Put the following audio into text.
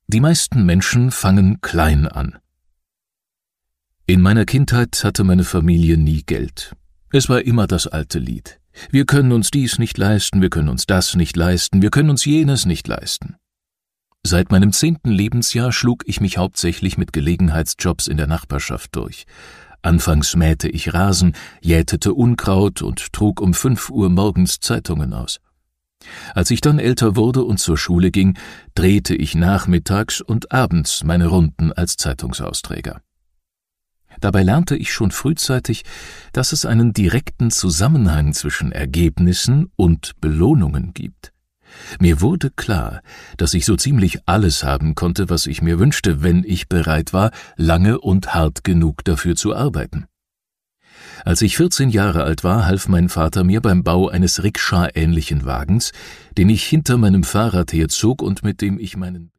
Die meisten Menschen fangen klein an. In meiner Kindheit hatte meine Familie nie Geld. Es war immer das alte Lied. Wir können uns dies nicht leisten, wir können uns das nicht leisten, wir können uns jenes nicht leisten. Seit meinem 10. Lebensjahr schlug ich mich hauptsächlich mit Gelegenheitsjobs in der Nachbarschaft durch. Anfangs mähte ich Rasen, jätete Unkraut und trug um 5 Uhr morgens Zeitungen aus. Als ich dann älter wurde und zur Schule ging, drehte ich nachmittags und abends meine Runden als Zeitungsausträger. Dabei lernte ich schon frühzeitig, dass es einen direkten Zusammenhang zwischen Ergebnissen und Belohnungen gibt. Mir wurde klar, dass ich so ziemlich alles haben konnte, was ich mir wünschte, wenn ich bereit war, lange und hart genug dafür zu arbeiten. Als ich 14 Jahre alt war, half mein Vater mir beim Bau eines Rikscha-ähnlichen Wagens, den ich hinter meinem Fahrrad herzog und mit dem ich meinen